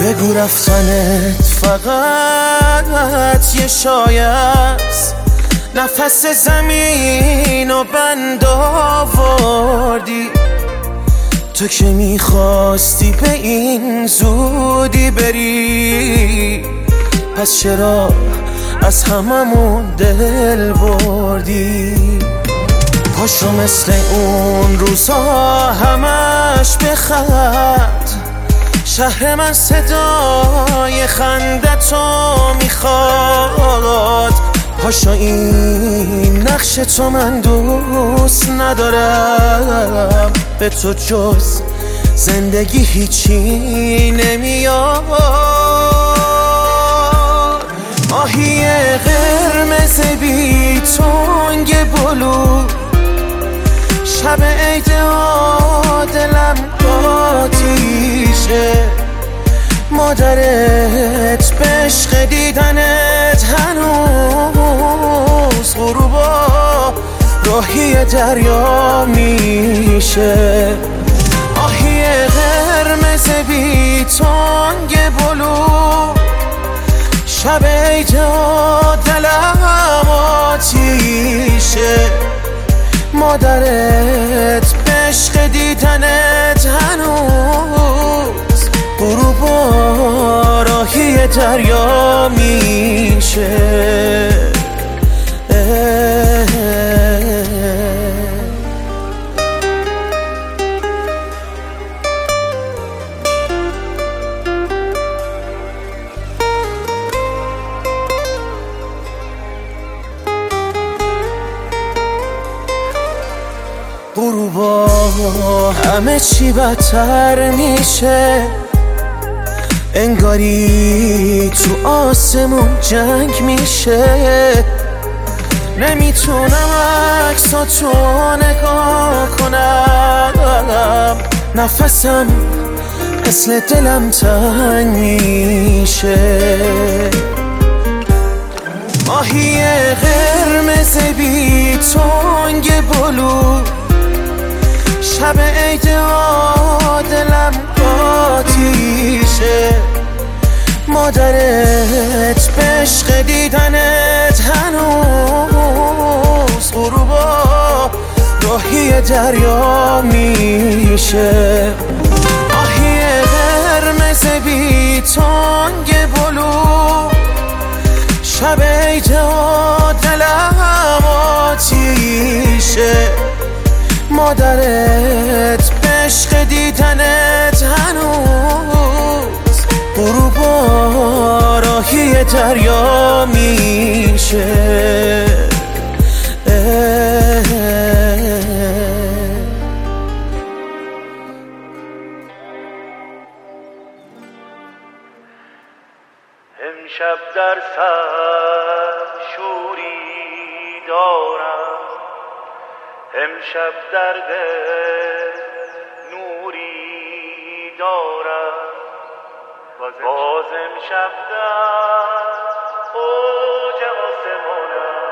بگو رفتنت فقط یه شایست، نفس زمین و بند آوردی. تو که میخواستی به این زودی بری، پس چرا از هممون دل بردی؟ پاشو مثل اون روزا همش بخند، شهر من صدای خندتو میخواد. پاشو این نقش تو من دوست ندارم، به تو جز زندگی هیچی نمیاد. ماهی قرمز بی تنگ بلو، شب عید دلم آتیشه. مادرت به عشق دیدنت هنوز غروبا راهی دریا میشه. آهی قرمز بی تنگ بلو، شب عید دلم آتیشه. مادرت به عشق دیدنت هنوز غروبا راهی دریا میشه. غروبا همه چی بدتر میشه، انگاری تو آسمون جنگ میشه. نمیتونم عکساتو نگاه کنم، نفسم مثل دلم تنگ میشه. ماهی قرمز بی تنگ بلو، شب عید دلم آتیشه. مادرت به عشق دیدنت هنوز غروبا راهی دریا میشه. آهی قرمز بی تنگ بلو، شب عید دلم آتیشه. مادرت به عشق دیدنت هنوز غروبا راهی دریا میشه. امشب در سر شوری دارم، امشب در دل نوری دارم. باز امشب در اوج آسمانم